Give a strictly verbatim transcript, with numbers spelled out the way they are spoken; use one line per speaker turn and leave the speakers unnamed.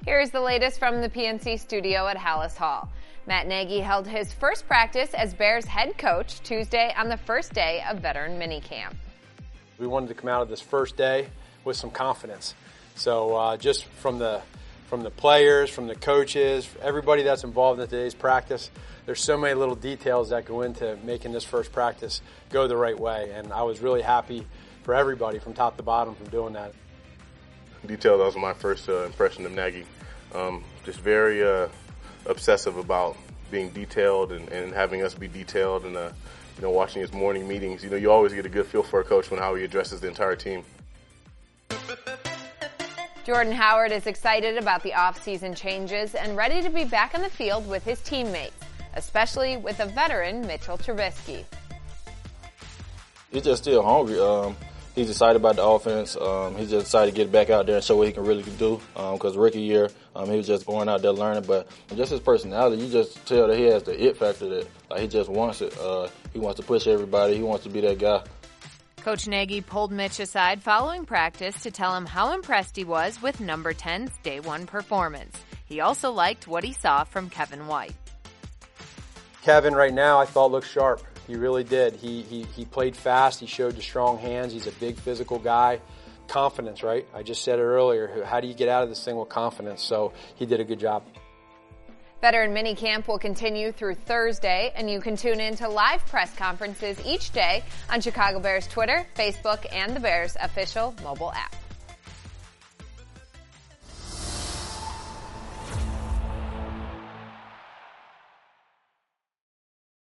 Here's the latest from the P N C studio at Halas Hall. Matt Nagy held his first practice as Bears head coach Tuesday on the first day of veteran minicamp.
We wanted to come out of this first day with some confidence. So uh, just from the from the players, from the coaches, everybody that's involved in today's practice, there's so many little details that go into making this first practice go the right way. And I was really happy for everybody from top to bottom from doing that.
Detail, that was my first uh, impression of Nagy. Um, just very uh, obsessive about being detailed and, and having us be detailed and uh, you know, watching his morning meetings. You know, you always get a good feel for a coach when how he addresses the entire team.
Jordan Howard is excited about the off-season changes and ready to be back on the field with his teammates, especially with a veteran Mitchell Trubisky.
He's just still hungry. Um, he's excited about the offense. Um, he's just excited to get back out there and show what he can really do. Because um, rookie year, um, he was just going out there learning. But just his personality, you just tell that he has the it factor that like, he just wants it. Uh, he wants to push everybody. He wants to be that guy.
Coach Nagy pulled Mitch aside following practice to tell him how impressed he was with number ten's day one performance. He also liked what he saw from Kevin White.
Kevin right now I thought looked sharp. He really did. He, he, he played fast. He showed the strong hands. He's a big physical guy. Confidence, right? I just said it earlier. How do you get out of this thing with confidence? So he did a good job.
Veteran minicamp will continue through Thursday, and you can tune in to live press conferences each day on Chicago Bears Twitter, Facebook, and the Bears official mobile app.